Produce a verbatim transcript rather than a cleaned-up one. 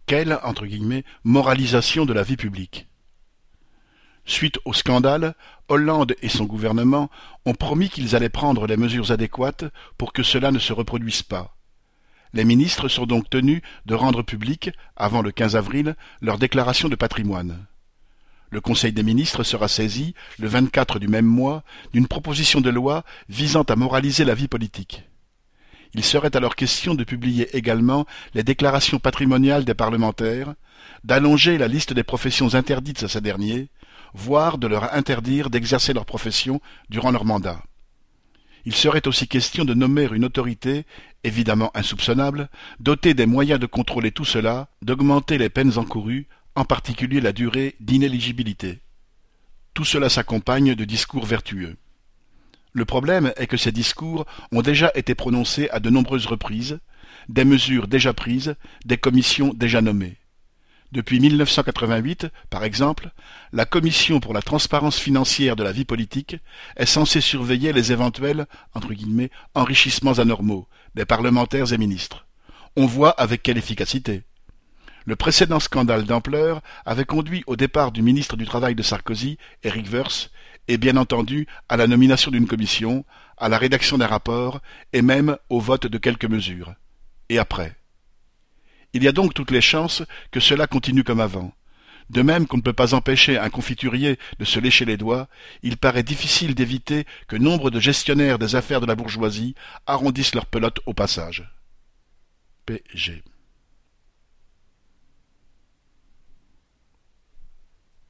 Quelle, entre guillemets, moralisation de la vie publique. Suite au scandale, Hollande et son gouvernement ont promis qu'ils allaient prendre les mesures adéquates pour que cela ne se reproduise pas. Les ministres sont donc tenus de rendre publique, avant le quinze avril, leur déclaration de patrimoine. Le Conseil des ministres sera saisi, le vingt-quatre du même mois, d'une proposition de loi visant à moraliser la vie politique. Il serait alors question de publier également les déclarations patrimoniales des parlementaires, d'allonger la liste des professions interdites à ces derniers, voire de leur interdire d'exercer leur profession durant leur mandat. Il serait aussi question de nommer une autorité, évidemment insoupçonnable, dotée des moyens de contrôler tout cela, d'augmenter les peines encourues, en particulier la durée d'inéligibilité. Tout cela s'accompagne de discours vertueux. Le problème est que ces discours ont déjà été prononcés à de nombreuses reprises, des mesures déjà prises, des commissions déjà nommées. Depuis mille neuf cent quatre-vingt-huit, par exemple, la Commission pour la transparence financière de la vie politique est censée surveiller les éventuels, entre guillemets, enrichissements anormaux des parlementaires et ministres. On voit avec quelle efficacité. Le précédent scandale d'ampleur avait conduit au départ du ministre du Travail de Sarkozy, Éric Woerth, et bien entendu à la nomination d'une commission, à la rédaction d'un rapport et même au vote de quelques mesures. Et après ? Il y a donc toutes les chances que cela continue comme avant. De même qu'on ne peut pas empêcher un confiturier de se lécher les doigts, il paraît difficile d'éviter que nombre de gestionnaires des affaires de la bourgeoisie arrondissent leur pelote au passage. P G